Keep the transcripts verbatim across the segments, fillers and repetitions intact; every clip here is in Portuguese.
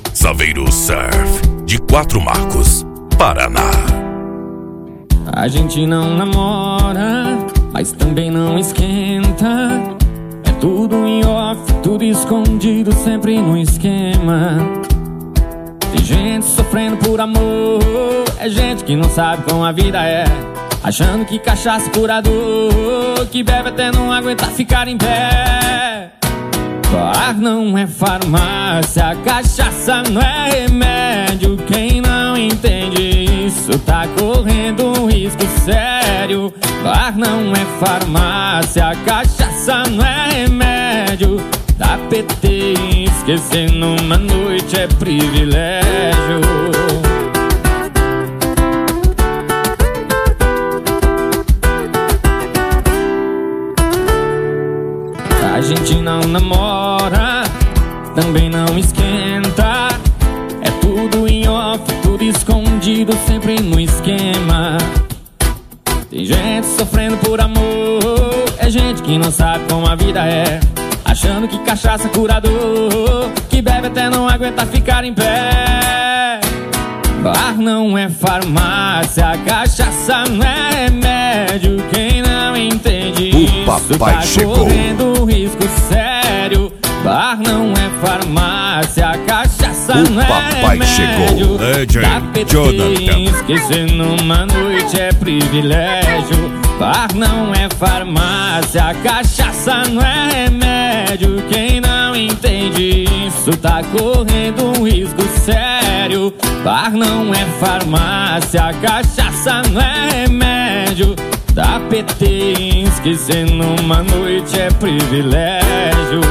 Saveiro Surf, de Quatro Marcos, Paraná. A gente não namora, mas também não esquenta. É tudo em off, tudo escondido, sempre no esquema. Tem gente sofrendo por amor, é gente que não sabe como a vida é, achando que cachaça é curador, que bebe até não aguentar ficar em pé. Bar não é farmácia, cachaça não é remédio. Quem não entende isso tá correndo um risco sério. Bar não é farmácia, cachaça não é remédio. Dá P T e esquecer numa noite é privilégio. A gente não namora, também não esquenta. É tudo em off, tudo escondido, sempre no esquema. Tem gente sofrendo por amor, é gente que não sabe como a vida é, achando que cachaça é curador, que bebe até não aguentar ficar em pé. Bar não é farmácia, cachaça não é remédio. Quem não entende o isso papai tá chegou. correndo risco sério. Bar não é farmácia, cachaça o não é papai remédio. Chegou. É, Jay, Dá P T Jonathan. esquecer numa noite é privilégio. Bar não é farmácia, cachaça não é remédio. Quem não entende isso tá correndo um risco sério. Bar não é farmácia, cachaça não é remédio. Dá P T esquecer numa noite é privilégio.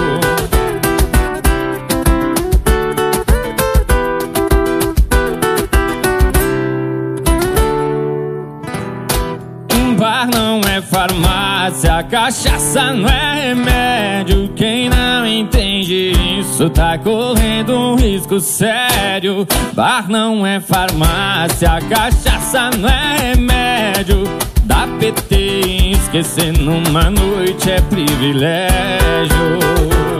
Bar não é farmácia, cachaça não é remédio. Quem não entende isso tá correndo um risco sério. Bar não é farmácia, cachaça não é remédio. Dá P T esquecer numa noite é privilégio.